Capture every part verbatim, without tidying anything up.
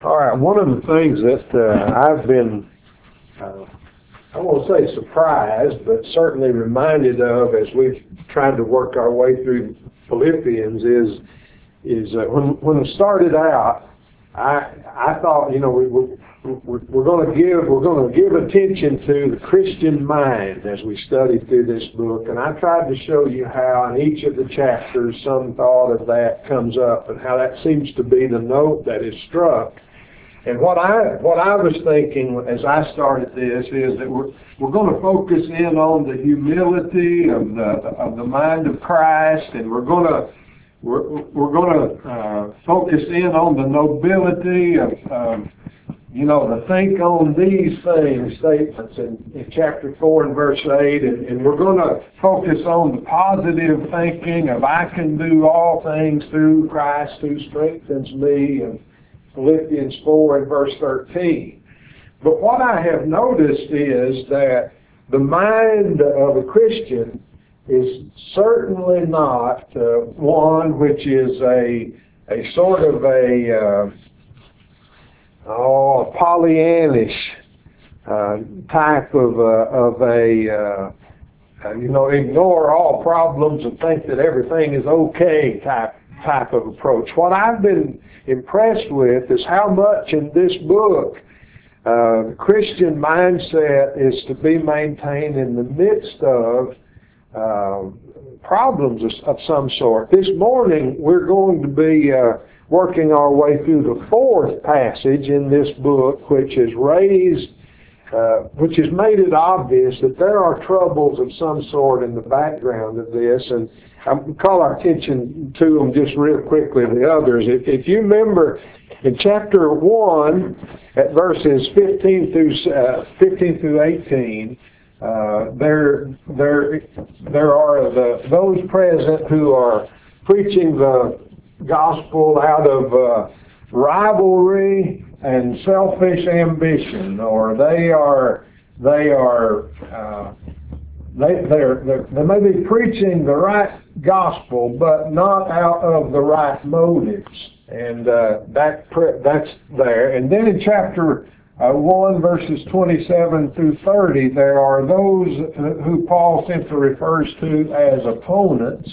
All right, one of the things that uh, I've been, uh, I won't say surprised, but certainly reminded of as we've tried to work our way through Philippians is, is uh, when when it started out, I I thought, you know, we, we, we're, we're going to give we're going to give attention to the Christian mind as we study through this book, and I tried to show you how in each of the chapters some thought of that comes up, and how that seems to be the note that is struck. And what I what I was thinking as I started this is that we're we're going to focus in on the humility of the of the mind of Christ, and we're going to we're we're going to uh, focus in on the nobility of um, you know the think on these things statements in, in chapter four and verse eight, and, and we're going to focus on the positive thinking of I can do all things through Christ who strengthens me, and Philippians four and verse thirteen. But what I have noticed is that the mind of a Christian is certainly not uh, one which is a a sort of a uh, oh Pollyannish uh, type of uh, of a uh, uh, you know ignore all problems and think that everything is okay type type of approach. What I've been impressed with is how much in this book uh, the Christian mindset is to be maintained in the midst of uh, problems of, of some sort. This morning we're going to be uh, working our way through the fourth passage in this book, which has raised Uh, which has made it obvious that there are troubles of some sort in the background of this, and I call our attention to them just real quickly, the others. If, if you remember in chapter one, at verses fifteen through uh, fifteen through eighteen, uh, there there there are the those present who are preaching the gospel out of uh, rivalry and selfish ambition, or they are they are uh, they they're, they're they may be preaching the right gospel, but not out of the right motives, and uh, that that's there. And then in chapter uh, one, verses twenty-seven through thirty, there are those who Paul simply refers to as opponents.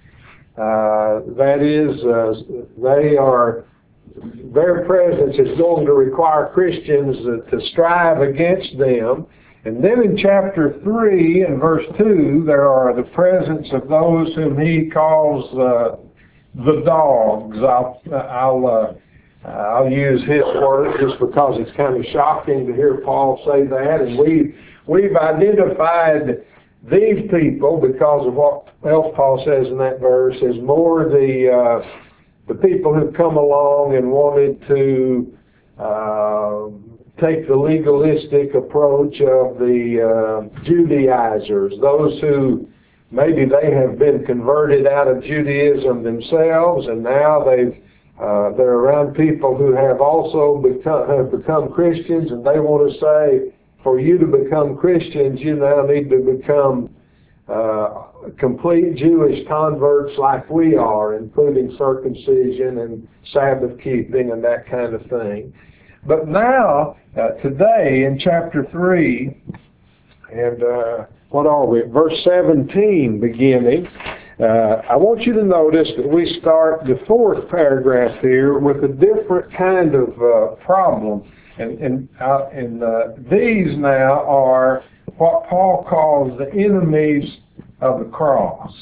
Uh, that is, uh, they are. Their presence is going to require Christians to strive against them. And then in chapter three and verse two, there are the presence of those whom he calls uh, the dogs. I'll, I'll, uh, I'll use his word just because it's kind of shocking to hear Paul say that. And we, we've identified these people, because of what else Paul says in that verse, as more the... Uh, the people who come along and wanted to uh, take the legalistic approach of the uh, Judaizers, those who maybe they have been converted out of Judaism themselves, and now they've uh, they're around people who have also become have become Christians, and they want to say, for you to become Christians, you now need to become Uh, complete Jewish converts like we are, including circumcision and Sabbath keeping and that kind of thing. But now, uh, today in chapter three, and uh, what are we, verse seventeen beginning, uh, I want you to notice that we start the fourth paragraph here with a different kind of uh, problem. And, and, uh, and uh, these now are what Paul calls the enemies of the cross.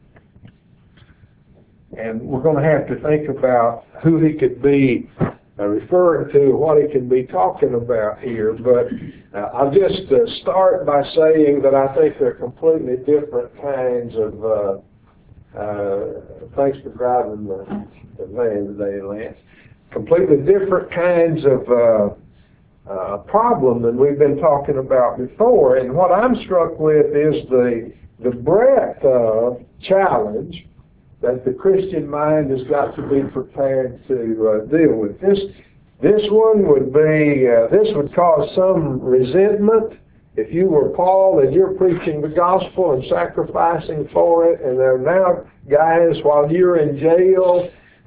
And we're going to have to think about who he could be uh, referring to, what he can be talking about here. But uh, I'll just uh, start by saying that I think they're completely different kinds of, uh, uh, thanks for driving the, the van today, Lance, completely different kinds of uh, Uh, problem than we've been talking about before. And what I'm struck with is the the breadth of challenge that the Christian mind has got to be prepared to uh, deal with. This this one would be uh, this would cause some resentment if you were Paul and you're preaching the gospel and sacrificing for it, and there are now guys while you're in jail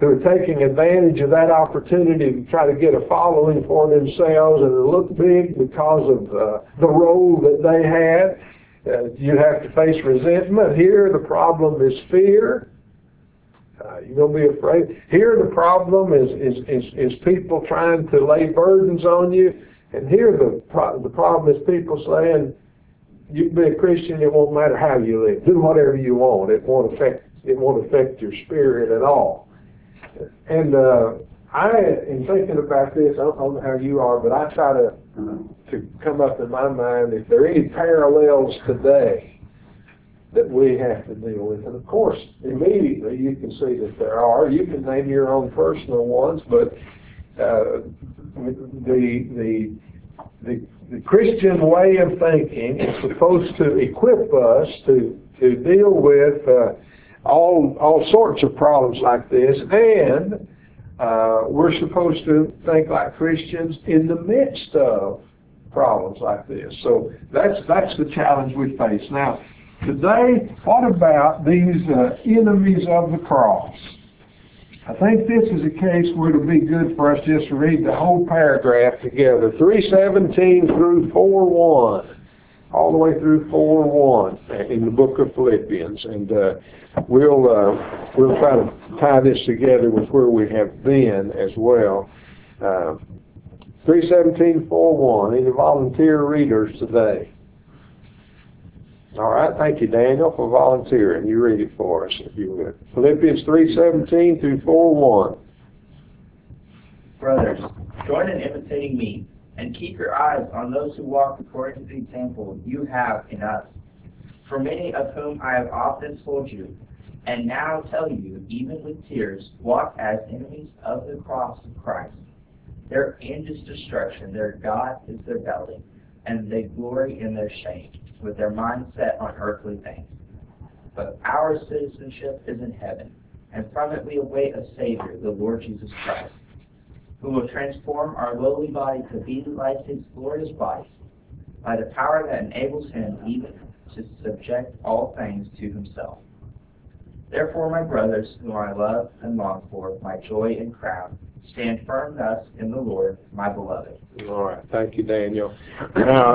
who are taking advantage of that opportunity to try to get a following for themselves and to look big because of uh, the role that they had. Uh, you have to face resentment. Here the problem is fear. Uh, you're going to be afraid. Here the problem is, is, is, is people trying to lay burdens on you. And here the, pro- the problem is people saying, you can be a Christian, it won't matter how you live. Do whatever you want. It won't affect, it won't affect your spirit at all. And uh, I, in thinking about this, I don't know how you are, but I try to to come up in my mind if there are any parallels today that we have to deal with. And of course, immediately you can see that there are. You can name your own personal ones, but uh, the the the the Christian way of thinking is supposed to equip us to to deal with uh, all all sorts of problems like this, and uh, we're supposed to think like Christians in the midst of problems like this. So that's that's the challenge we face. Now, today, what about these uh, enemies of the cross? I think this is a case where it'll be good for us just to read the whole paragraph together, three seventeen through four one, all the way through four one in the book of Philippians, and uh, we'll uh, we'll try to tie this together with where we have been as well. Uh, three seventeen four one. Any volunteer readers today? All right, thank you, Daniel, for volunteering. You read it for us, if you would. Philippians three seventeen through four one. Brothers, join in imitating me, and keep your eyes on those who walk according to the example you have in us. For many of whom I have often told you, and now tell you, even with tears, walk as enemies of the cross of Christ. Their end is destruction, their God is their belly, and they glory in their shame, with their mind set on earthly things. But our citizenship is in heaven, and from it we await a Savior, the Lord Jesus Christ, who will transform our lowly body to be like his glorious body, by the power that enables him even to subject all things to himself. Therefore, my brothers, whom I love and long for, my joy and crown, stand firm thus in the Lord, my beloved. All right, thank you, Daniel. Now,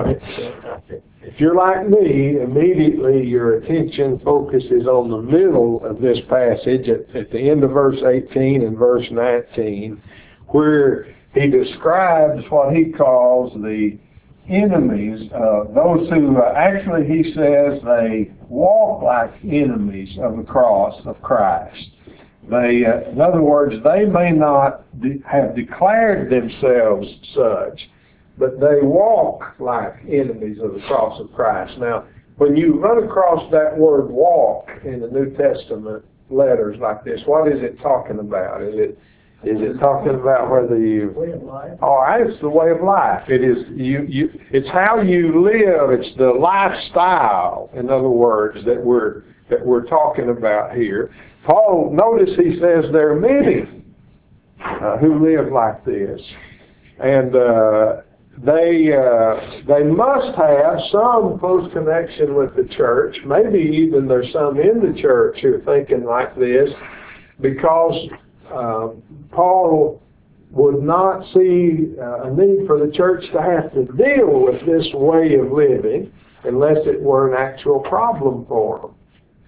if you're like me, immediately your attention focuses on the middle of this passage at, at the end of verse eighteen and verse nineteen, where he describes what he calls the enemies, uh, those who uh, actually he says they walk like enemies of the cross of Christ. They, uh, in other words, they may not de- have declared themselves such, but they walk like enemies of the cross of Christ. Now, when you run across that word walk in the New Testament letters like this, what is it talking about? Is it is it talking about whether you? Way of life. All right, it's the way of life. It is you. You. It's how you live. It's the lifestyle, in other words, that we're that we're talking about here. Paul, notice he says there are many uh, who live like this, and uh, they uh, they must have some close connection with the church. Maybe even there's some in the church who are thinking like this, because uh, Paul would not see uh, a need for the church to have to deal with this way of living unless it were an actual problem for them.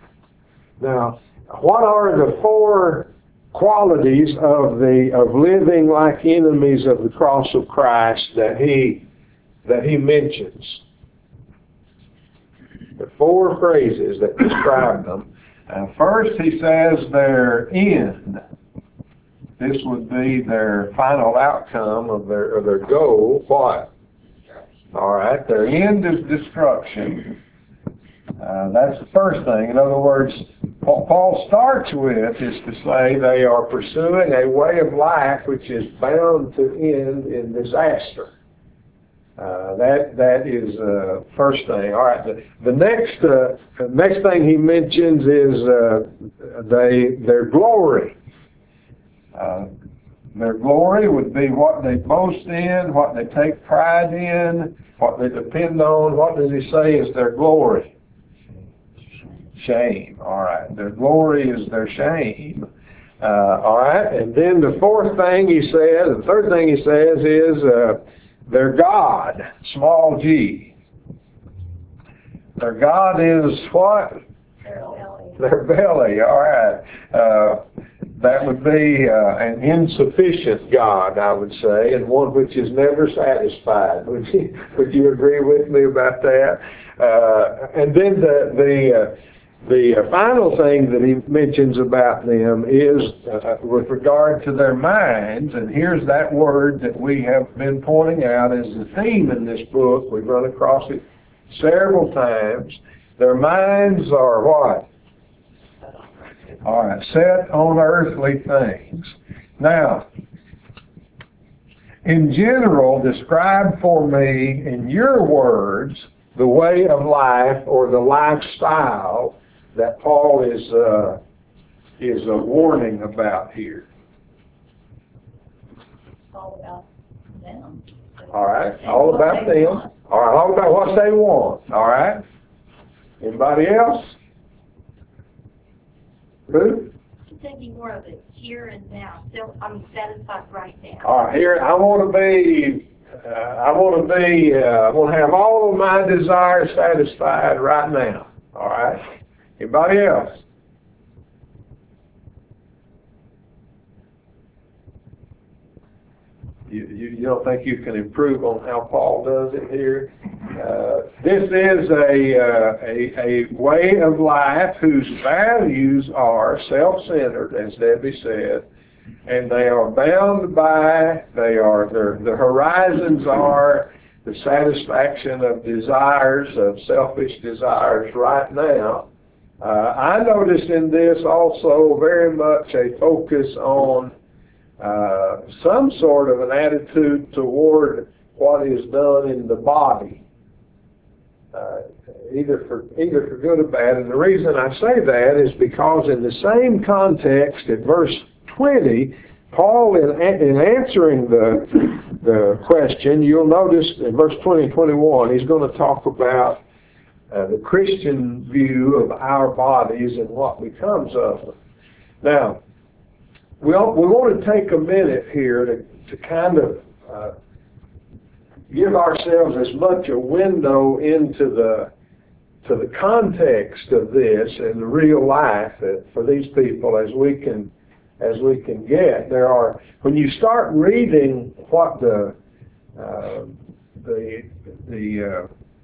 Now, what are the four qualities of the of living like enemies of the cross of Christ that he that he mentions? The four phrases that describe them. Uh, first, he says their end. This would be their final outcome of their of their goal. What? All right, their end is destruction. Uh, that's the first thing. In other words, what Paul starts with is to say they are pursuing a way of life which is bound to end in disaster. Uh, that that is the uh, first thing. All right. The, the next uh, the next thing he mentions is uh, they their glory. Uh, their glory would be what they boast in, what they take pride in, what they depend on. What does he say is their glory? Shame. All right. Their glory is their shame. Uh, all right, and then the fourth thing he says, the third thing he says is uh, their God, small g. Their God is what? Their belly. Their belly, all right. Uh, that would be uh, an insufficient God, I would say, and one which is never satisfied. Would you, would you agree with me about that? Uh, and then the, the uh, The final thing that he mentions about them is uh, with regard to their minds, and here's that word that we have been pointing out as the theme in this book. We've run across it several times. Their minds are what? All right, set on earthly things. Now, in general, describe for me in your words the way of life or the lifestyle that Paul is uh, is a warning about here. It's all about them. All right, And all what about they them. want. All right, all about what they want. All right. Anybody else? Who? He's thinking more of it here and now. Still, I'm satisfied right now. All right, here I want to be. Uh, I want to be. Uh, I want to have all of my desires satisfied right now. All right. Anybody else? You, you, you don't think you can improve on how Paul does it here? Uh, this is a, uh, a, a way of life whose values are self-centered, as Debbie said, and they are bound by, they are, their, the horizons are the satisfaction of desires, of selfish desires right now. Uh, I notice in this also very much a focus on uh, some sort of an attitude toward what is done in the body, uh, either for either for good or bad. And the reason I say that is because in the same context, in verse twenty, Paul, in, in answering the the question, you'll notice in verse twenty and twenty-one, he's going to talk about Uh, the Christian view of our bodies and what becomes of them. Now, we, all, we want to take a minute here to, to kind of uh, give ourselves as much a window into the to the context of this and the real life for these people as we can as we can get. There are, when you start reading what the uh, the the uh,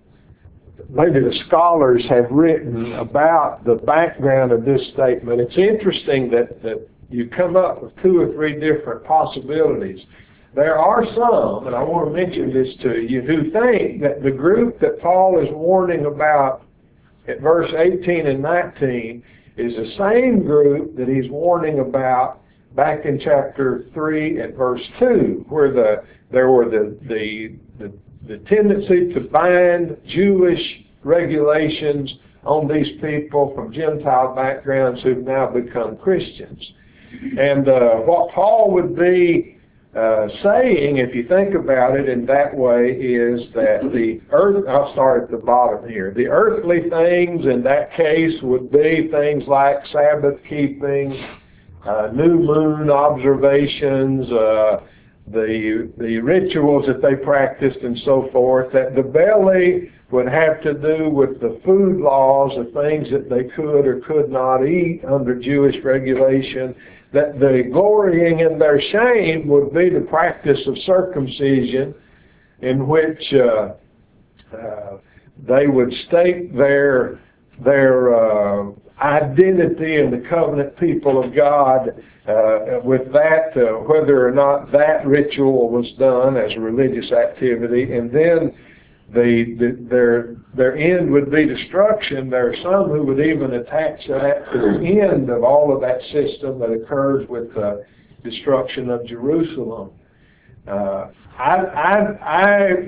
maybe the scholars have written about the background of this statement, it's interesting that, that you come up with two or three different possibilities. There are some, and I want to mention this to you, who think that the group that Paul is warning about at verse eighteen and nineteen is the same group that he's warning about back in chapter three at verse two, where the there were the the the, the tendency to bind Jewish regulations on these people from Gentile backgrounds who've now become Christians. And uh, what Paul would be uh, saying, if you think about it in that way, is that the earth, I'll start at the bottom here, the earthly things in that case would be things like Sabbath keeping, uh, new moon observations, uh, the the rituals that they practiced and so forth. That the belly would have to do with the food laws, the things that they could or could not eat under Jewish regulation. That the glorying in their shame would be the practice of circumcision, in which uh, uh, they would state their their uh, identity in the covenant people of God. Uh, with that, uh, whether or not that ritual was done as a religious activity, and then the, the their their end would be destruction. There are some who would even attach that to the end of all of that system that occurs with the destruction of Jerusalem. Uh, I I I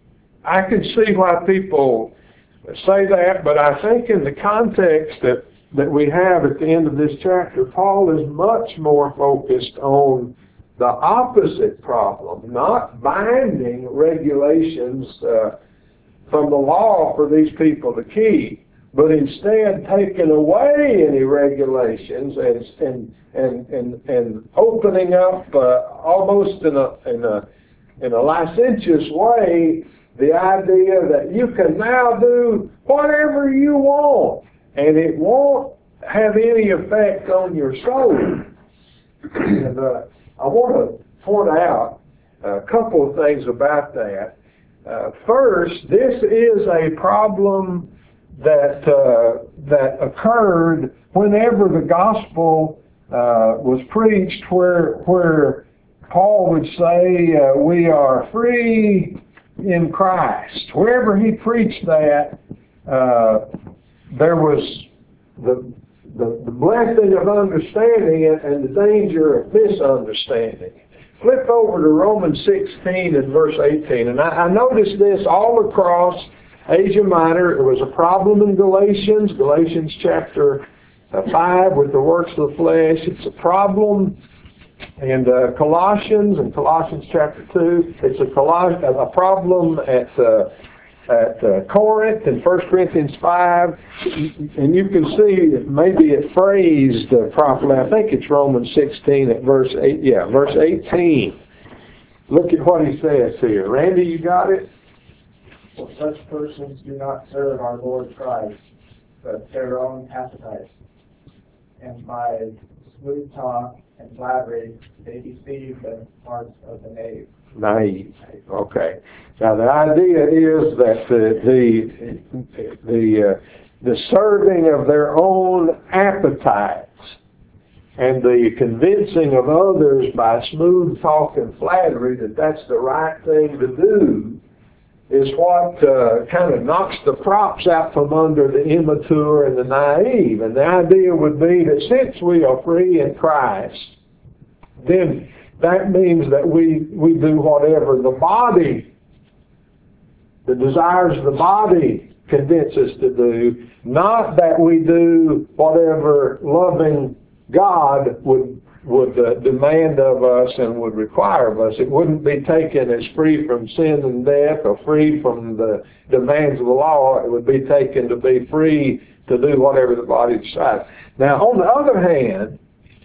I can see why people say that, but I think in the context that that we have at the end of this chapter, Paul is much more focused on the opposite problem, not binding regulations uh, from the law for these people to keep, but instead taking away any regulations and and and and, and opening up uh, almost in a in a in a licentious way the idea that you can now do whatever you want and it won't have any effect on your soul. And uh, I want to point out a couple of things about that. Uh, first, this is a problem that uh, that occurred whenever the gospel uh, was preached, where where Paul would say uh, we are free in Christ. Wherever he preached that, uh, there was the, the the blessing of understanding it and the danger of misunderstanding. Flip over to Romans sixteen and verse eighteen, and I, I noticed this all across Asia Minor. It was a problem in Galatians, Galatians chapter five with the works of the flesh. It's a problem in uh, Colossians and Colossians chapter two. It's a, Coloss- a problem at uh, at uh, Corinth in First Corinthians five, and you can see maybe it phrased uh, properly. I think it's Romans sixteen at verse eight. Yeah, verse eighteen. Look at what he says here. Randy, you got it? For such persons do not serve our Lord Christ, but their own appetites. And by smooth talk and flattery, they deceive the hearts of the knave. Naive. Okay. Now the idea is that the the the, uh, the serving of their own appetites and the convincing of others by smooth talk and flattery that that's the right thing to do is what uh, kind of knocks the props out from under the immature and the naive. And the idea would be that since we are free in Christ, then that means that we, we do whatever the body, the desires of the body convince us to do, not that we do whatever loving God would would uh, demand of us and would require of us. It wouldn't be taken as free from sin and death or free from the demands of the law. It would be taken to be free to do whatever the body decides. Now, on the other hand,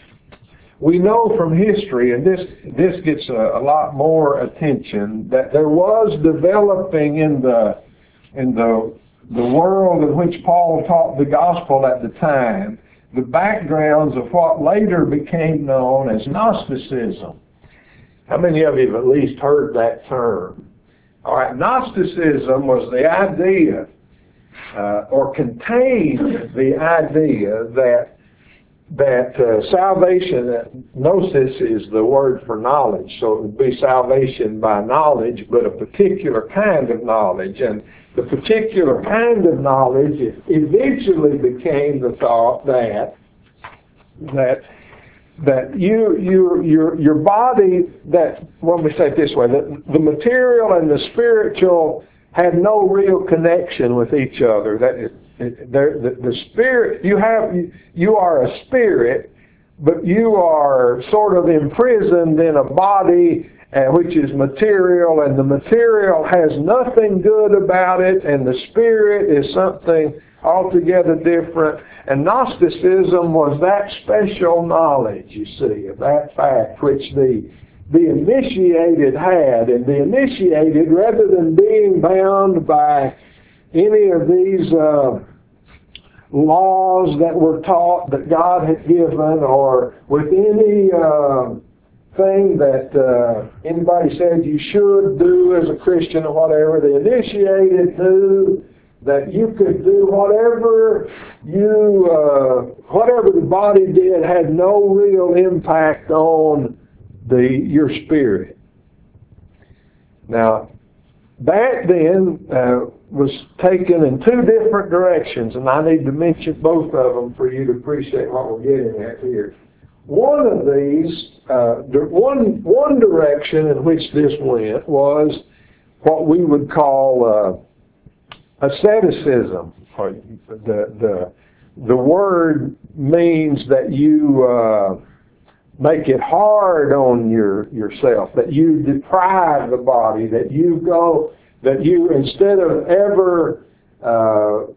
we know from history, and this this gets a, a lot more attention, that there was developing in the in the the world in which Paul taught the gospel at the time, the backgrounds of what later became known as Gnosticism. How many of you have at least heard that term? All right, Gnosticism was the idea, uh, or contained the idea that that uh, salvation, uh, gnosis is the word for knowledge, so it would be salvation by knowledge, but a particular kind of knowledge. And the particular kind of knowledge eventually became the thought that that that you you your your body, that, let me say it this way, that the material and the spiritual had no real connection with each other. That it, it, the, the spirit, you have you are a spirit, but you are sort of imprisoned in a body uh, which is material, and the material has nothing good about it, and the spirit is something altogether different. And Gnosticism was that special knowledge, you see, of that fact which the the initiated had, and the initiated, rather than being bound by any of these uh, laws that were taught that God had given, or with any uh, thing that uh, anybody said you should do as a Christian or whatever, the initiated knew that you could do whatever you, uh, whatever the body did had no real impact on the your spirit. Now, that then uh, was taken in two different directions, and I need to mention both of them for you to appreciate what we're getting at here. One of these, uh, one one direction in which this went was what we would call uh, asceticism. Or the the the word means that you uh, make it hard on your yourself, that you deprive the body, that you go, that you, instead of ever uh,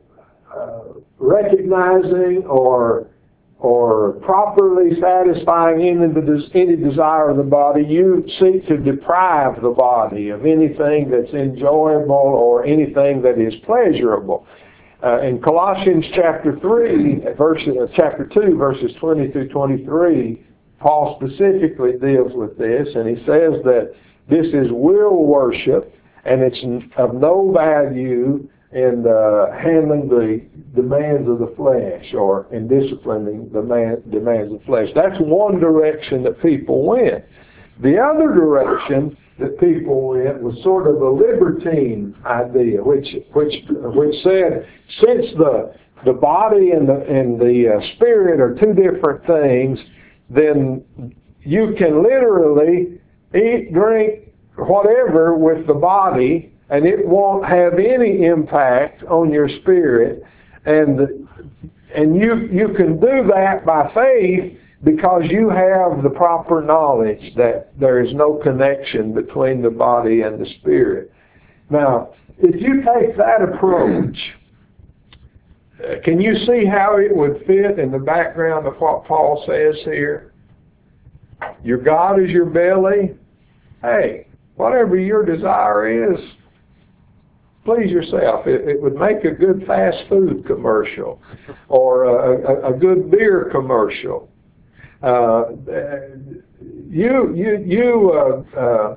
uh, recognizing or or properly satisfying any, the, any desire of the body, you seek to deprive the body of anything that's enjoyable or anything that is pleasurable. Uh, in Colossians chapter three, verse, uh, chapter two, verses twenty through twenty-three, Paul specifically deals with this, and he says that this is will worship, and it's of no value in uh, handling the demands of the flesh or in disciplining the man, demands of the flesh. That's one direction that people went. The other direction that people went was sort of the libertine idea, which which which said since the the body and the and the uh, spirit are two different things, then you can literally eat, drink, whatever with the body, and it won't have any impact on your spirit. And and you you can do that by faith because you have the proper knowledge that there is no connection between the body and the spirit. Now, if you take that approach, can you see how it would fit in the background of what Paul says here? Your God is your belly. Hey, whatever your desire is, please yourself. It, it would make a good fast food commercial or a, a, a good beer commercial. Uh, you you you uh, uh,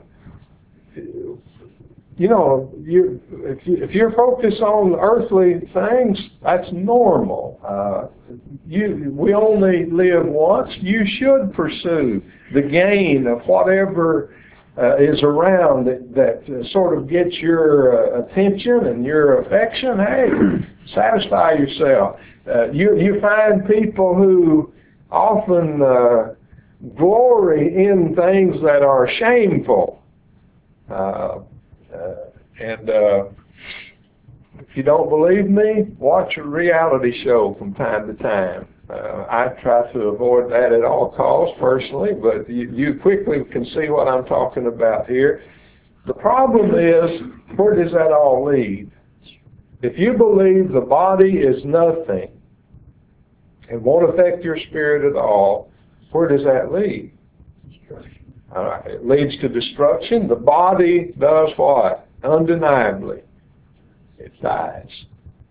you know you if you if you're focused on earthly things, that's normal. Uh, you we only live once. You should pursue the gain of whatever Uh, is around that, that uh, sort of gets your uh, attention and your affection. Hey, satisfy yourself. Uh, you you find people who often uh, glory in things that are shameful, uh, uh, and uh, if you don't believe me, watch a reality show from time to time. Uh, I try to avoid that at all costs personally, but you, you quickly can see what I'm talking about here. The problem is, where does that all lead? If you believe the body is nothing and won't affect your spirit at all, where does that lead? All right, it leads to destruction. The body does what? Undeniably, it dies.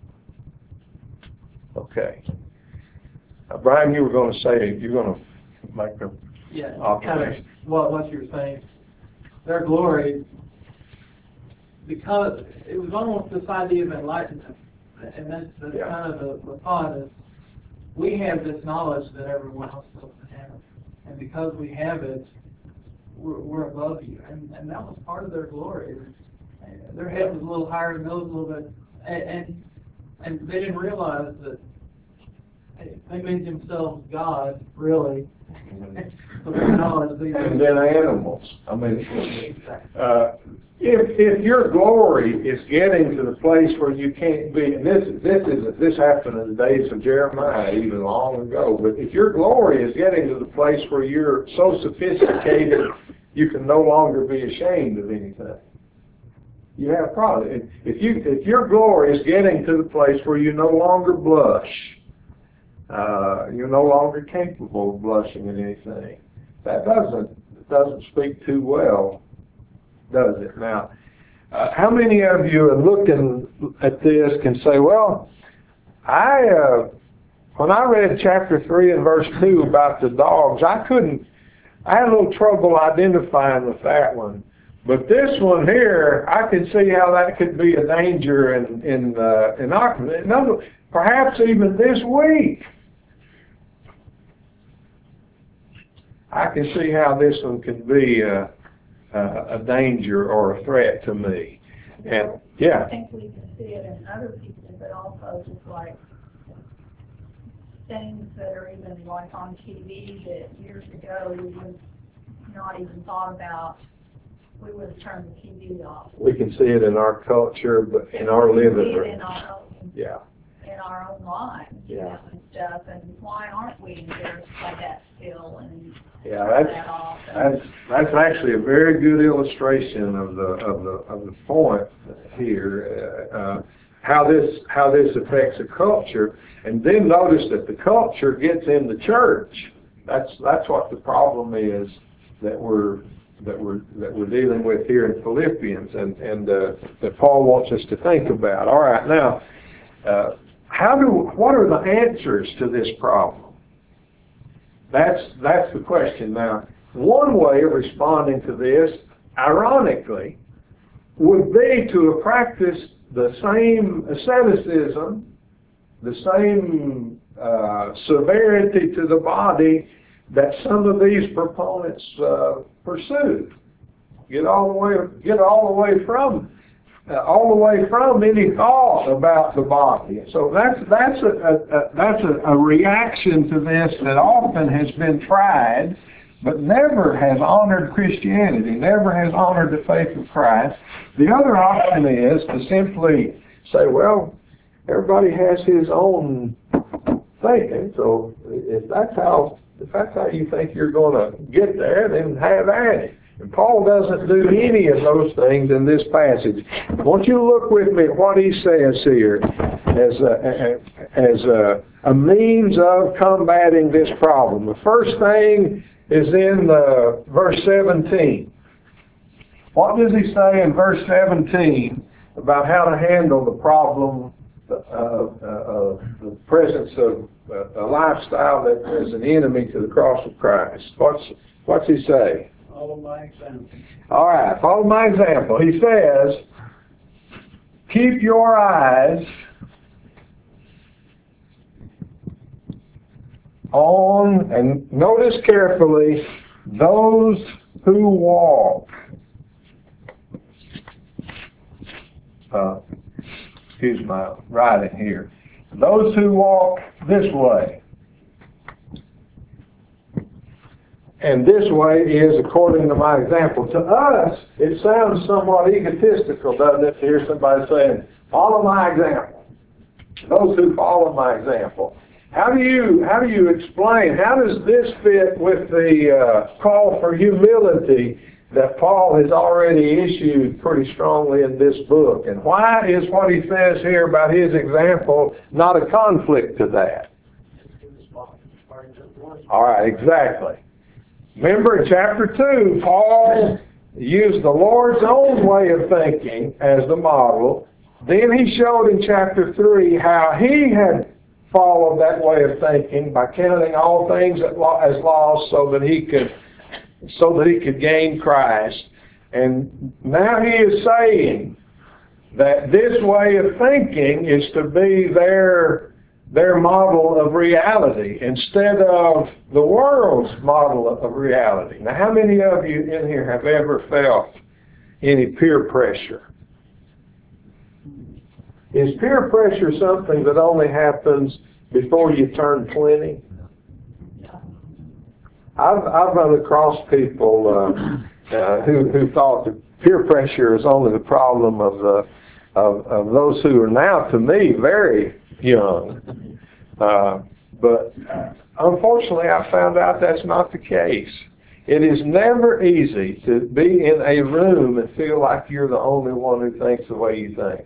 Okay. Uh, Brian, you were going to say, you're going to make a Yeah, observation. kind of what, what you were saying. Their glory, because it was almost this idea of enlightenment, and that's, that's Yeah. kind of the, the thought is, we have this knowledge that everyone else doesn't have, and because we have it, we're, we're above you, and, and that was part of their glory. Their head was a little higher, their nose a little bit, and, and, and they didn't realize that they made themselves God, really. And then animals. I mean, uh, if if your glory is getting to the place where you can't be, and this this is this happened in the days of Jeremiah, even long ago. But if your glory is getting to the place where you're so sophisticated, you can no longer be ashamed of anything, you have a problem. If you if your glory is getting to the place where you no longer blush. Uh, you're no longer capable of blushing at anything. That doesn't doesn't speak too well, does it? Now, uh, how many of you are looking at this can say, well, I uh, when I read chapter three and verse two about the dogs, I couldn't. I had a little trouble identifying with that one. But this one here, I can see how that could be a danger in in uh, in our, in other, perhaps even this week. I can see how this one can be a, a, a danger or a threat to me. And yeah. I think we can see it in other people, but also just like things that are even like on T V that years ago we would not even thought about. We would have turned the T V off. We can see it in our culture, but in our living room. We can see it room. in our own, yeah. in our own lives, you Yeah. know, and stuff. And why aren't we embarrassed by that still? And Yeah, that's that off and, that's that's actually a very good illustration of the of the of the point here. Uh, uh, how this how this affects a culture, and then notice that the culture gets in the church. That's that's what the problem is that we're that we're that we're dealing with here in Philippians, and and uh, that Paul wants us to think about. All right, now, uh, how do what are the answers to this problem? That's that's the question. Now, one way of responding to this, ironically, would be to practice the same asceticism, the same uh, severity to the body that some of these proponents uh, pursue. Get all the way, get all the way from, uh, all the way from any thought about the body. So that's that's a, a, a that's a, a reaction to this that often has been tried, but never has honored Christianity, never has honored the faith of Christ. The other option is to simply say, well, everybody has his own thinking, so if that's how if that's how you think you're going to get there, then have at it. And Paul doesn't do any of those things in this passage. I want you to look with me at what he says here as a, as a, a means of combating this problem. The first thing is in uh, verse seventeen. What does he say in verse seventeen about how to handle the problem of uh, uh, the presence of uh, a lifestyle that is an enemy to the cross of Christ? What's what's he say? Follow my example. All right, follow my example. He says, keep your eyes on, and notice carefully, those who walk. Uh, excuse my writing here. Those who walk this way. And this way is according to my example. To us, it sounds somewhat egotistical, doesn't it, to hear somebody saying, follow my example. Those who follow my example. How do you how do you explain, how does this fit with the uh, call for humility that Paul has already issued pretty strongly in this book? And why is what he says here about his example not a conflict to that? All right, exactly. Remember in chapter two, Paul used the Lord's own way of thinking as the model. Then he showed in chapter three how he had followed that way of thinking by counting all things as lost so that he could so that he could gain Christ. And now he is saying that this way of thinking is to be their their model of reality instead of the world's model of reality. Now, how many of you in here have ever felt any peer pressure? Is peer pressure something that only happens before you turn twenty? I've, I've run across people uh, uh, who, who thought that peer pressure is only the problem of, the, of, of those who are now, to me, very young. Uh, but unfortunately, I found out that's not the case. It is never easy to be in a room and feel like you're the only one who thinks the way you think.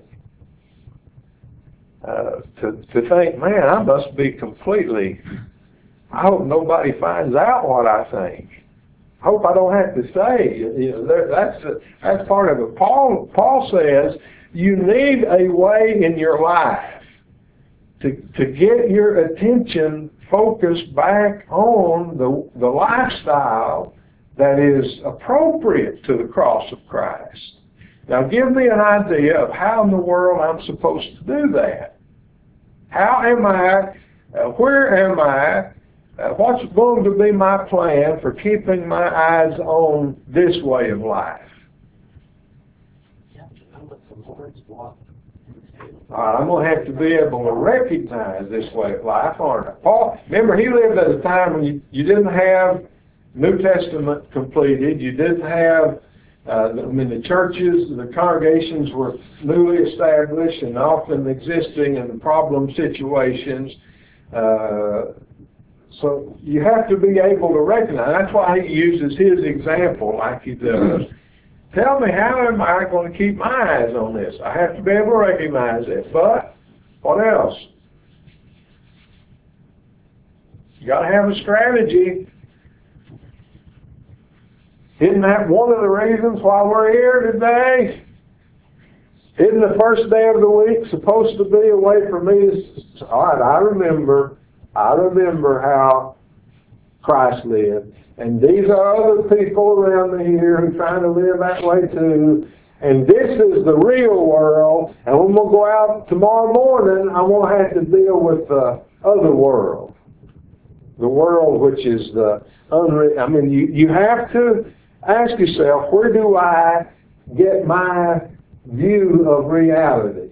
Uh, to, to think, man, I must be completely, I hope nobody finds out what I think. I hope I don't have to say. You know, there, that's a, that's part of it. Paul Paul says you need a way in your life to to get your attention focused back on the the lifestyle that is appropriate to the cross of Christ. Now, give me an idea of how in the world I'm supposed to do that. How am I? Uh, where am I? Uh, what's going to be my plan for keeping my eyes on this way of life? You have to know what the Lord's want. All right, I'm going to have to be able to recognize this way of life, aren't I? Paul, remember, he lived at a time when you, you didn't have New Testament completed. You didn't have, uh, I mean, the churches, the congregations were newly established and often existing in problem situations. Uh, so you have to be able to recognize. That's why he uses his example like he does. tell me, how am I going to keep my eyes on this? I have to be able to recognize it. But what else? You got to have a strategy. Isn't that one of the reasons why we're here today? Isn't the first day of the week supposed to be a way for me to, all right, I remember, I remember how Christ lived. And these are other people around me here who are trying to live that way too. And this is the real world. And when we go out tomorrow morning, I'm going to have to deal with the other world. The world which is the unreal. I mean, you, you have to ask yourself, where do I get my view of reality?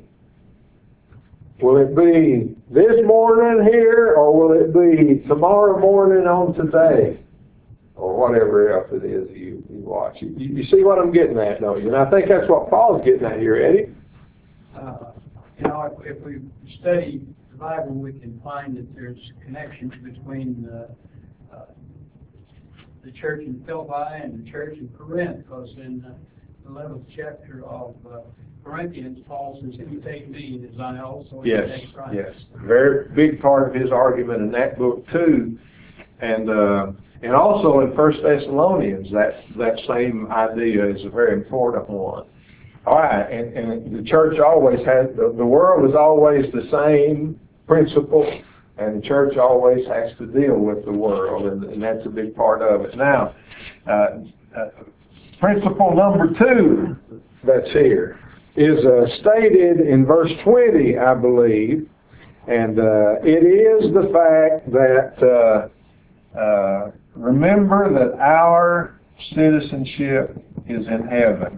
Will it be this morning here, or will it be tomorrow morning on today? Or whatever else it is you, you watch. You, you see what I'm getting at, don't you? And I think that's what Paul's getting at here, Eddie. Uh, you know, if, if we study the Bible, we can find that there's connections between uh, uh, the church in Philippi and the church in Corinth, because in uh, the eleventh chapter of uh, Corinthians, Paul says, imitate me as I also Yes, imitate Christ. yes. Very big part of his argument in that book, too. And uh, and also in First Thessalonians, that, that same idea is a very important one. All right, and, and the church always has, the, the world is always the same principle, and the church always has to deal with the world, and, and that's a big part of it. Now, uh, uh, principle number two that's here is uh, stated in verse twenty, I believe, and uh, it is the fact that uh, uh, remember that our citizenship is in heaven.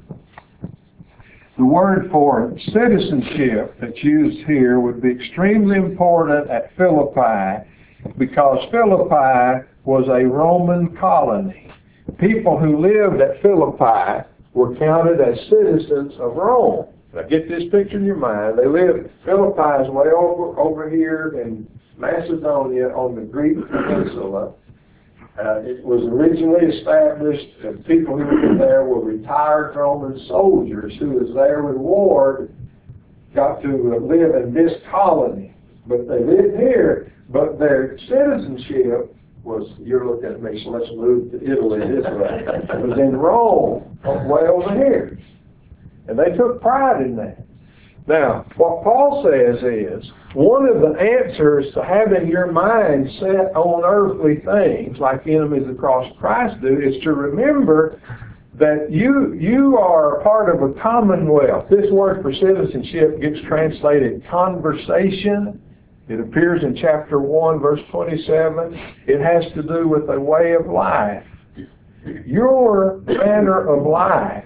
The word for citizenship that's used here would be extremely important at Philippi, because Philippi was a Roman colony. People who lived at Philippi were counted as citizens of Rome. Now get this picture in your mind. They lived, Philippi is way over, over here in Macedonia on the Greek peninsula. Uh, it was originally established, and people who were there were retired Roman soldiers who was there with war, got to live in this colony. But they lived here, but their citizenship was, you're looking at me, so let's move to Italy this way. It was in Rome, way over here. And they took pride in that. Now, what Paul says is, one of the answers to having your mind set on earthly things, like the enemies of the cross of Christ do, is to remember that you you are a part of a commonwealth. This word for citizenship gets translated conversation. It appears in chapter one, verse twenty-seven. It has to do with a way of life. Your manner of life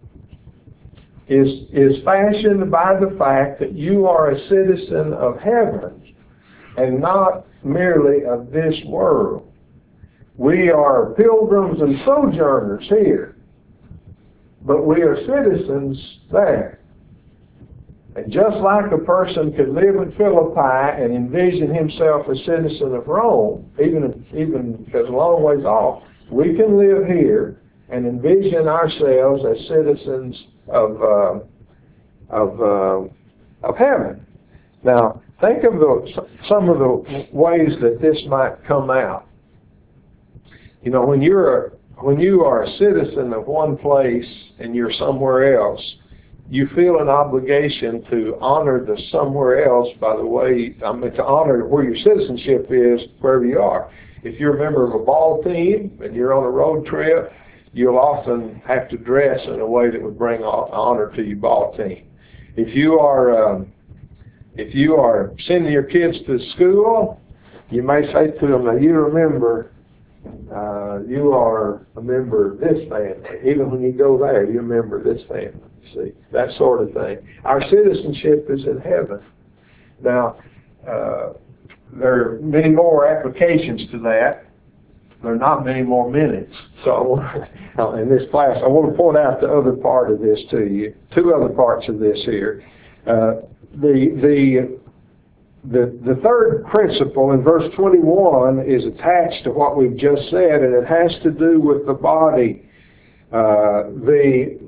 is is fashioned by the fact that you are a citizen of heaven and not merely of this world. We are pilgrims and sojourners here, but we are citizens there. And just like a person could live in Philippi and envision himself a citizen of Rome, even even if it's a long ways off, we can live here and envision ourselves as citizens of uh, of uh, of heaven. Now, think of the, some of the ways that this might come out. You know, when you're a, when you are a citizen of one place and you're somewhere else, you feel an obligation to honor the somewhere else by the way, I mean, to honor where your citizenship is wherever you are. If you're a member of a ball team and you're on a road trip, you'll often have to dress in a way that would bring honor to your ball team. If you are um, if you are sending your kids to school, you may say to them, now you remember, uh, you are a member of this family. Even when you go there, you remember this family. See, that sort of thing. Our citizenship is in heaven. Now, uh, there are many more applications to that. There are not many more minutes. So in this class, I want to point out the other part of this to you. Two other parts of this here. Uh, the the the the third principle in verse twenty-one is attached to what we've just said, and it has to do with the body. Uh, the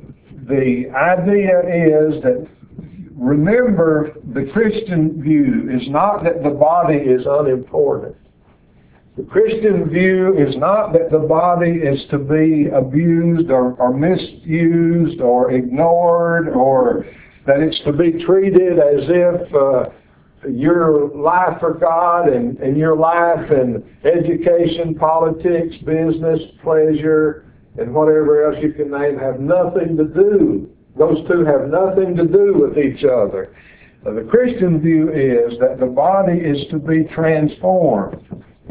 the idea is that, remember, the Christian view is not that the body is unimportant. The Christian view is not that the body is to be abused or, or misused or ignored, or that it's to be treated as if uh, your life for God and, and your life in education, politics, business, pleasure, and whatever else you can name have nothing to do. Those two have nothing to do with each other. Uh, the Christian view is that the body is to be transformed.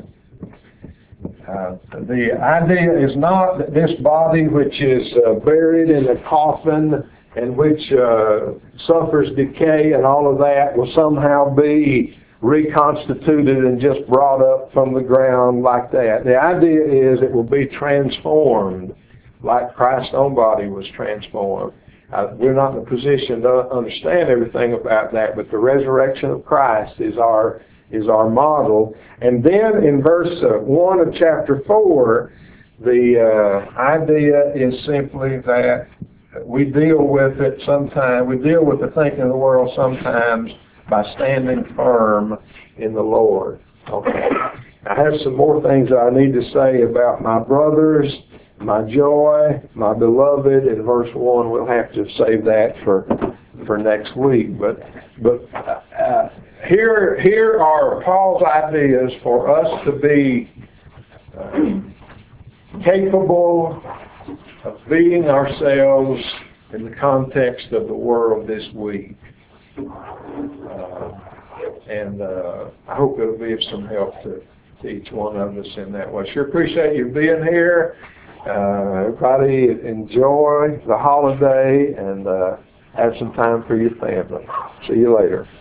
Uh, the idea is not that this body, which is uh, buried in a coffin and which uh, suffers decay and all of that, will somehow be reconstituted and just brought up from the ground like that. The idea is it will be transformed like Christ's own body was transformed. Uh, we're not in a position to understand everything about that, but the resurrection of Christ is our is our model. And then in verse uh, one of chapter four, the uh, idea is simply that we deal with it sometimes, we deal with the thinking of the world sometimes by standing firm in the Lord. Okay. I have some more things that I need to say about my brothers, my joy, my beloved. In verse one, we'll have to save that for for next week. But but uh, here here are Paul's ideas for us to be uh, capable of being ourselves in the context of the world this week. Uh, and uh, I hope it'll be of some help to, to each one of us in that way. Sure appreciate you being here. Uh, everybody enjoy the holiday and uh, have some time for your family. See you later.